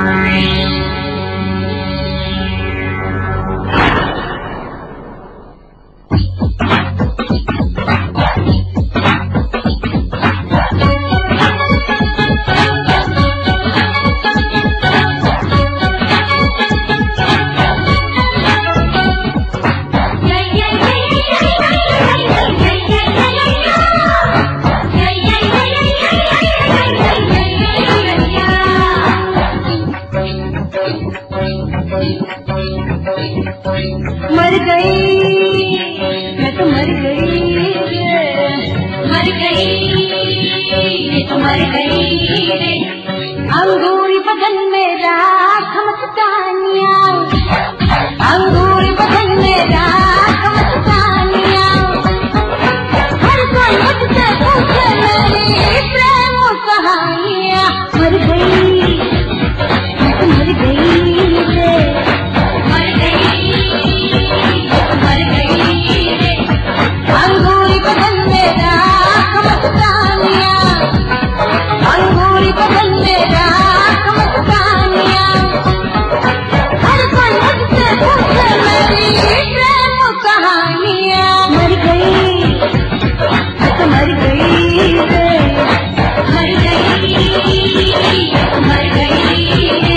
मर गई मैं तो मर गई, मर गई मैं तो मर गई रे। अंगूरी बदन मेरा खमस्तानिया, अंगूरी बदन मेरा खमस्तानिया। हर कोई मुझसे पूछे मेरी प्रेम कहानियां। मर गई मैं तो मर गई रे, अंगूरी बदन मेरा खमस्तानिया, अंगूरी बदन मेरा खमस्तानिया। हर कोई मुझसे पूछे मेरी प्रेम कहानियां। मर गई मैं तो मर गई रे, मर गई मर गई रे।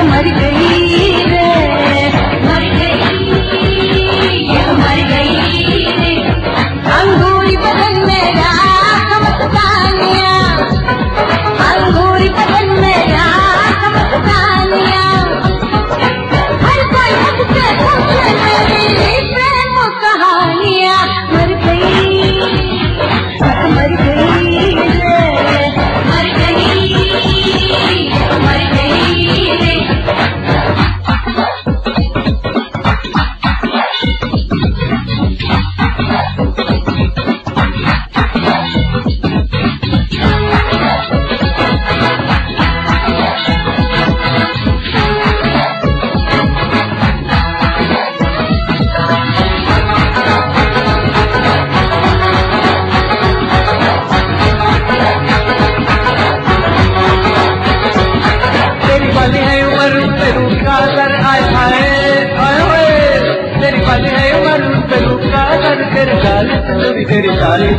मर गई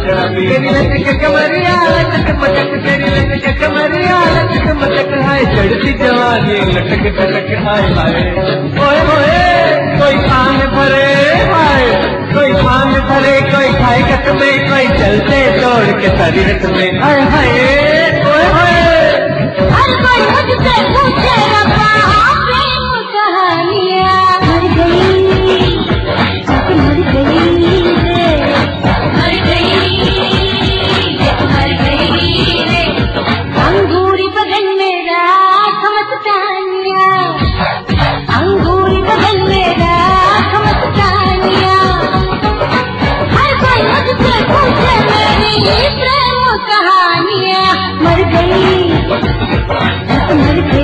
शराबी। तेरी लचक कमरिया लचक मचक, तेरी लचक कमरिया लचक मचक, हाय चढ़ती जवानी लटक टटक हाय हाय। ओए ओए कोई खान भरे हाय, कोई खान भरे, कोई खाए कट में, कोई चलते दौड़ के सारी रट में हाय हाय। ओए ओए हर कोई मुझसे पूछे रब्बा प्रेम कहानियां, मर गई मर गई रे, मर गई रे, अंगूरी बदन मेरा मस्तानिया, अंगूरी बदन मेरा मस्तानिया। हर कोई मुझसे पूछे मेरी प्रेम कहानियां, मर गई मर गई।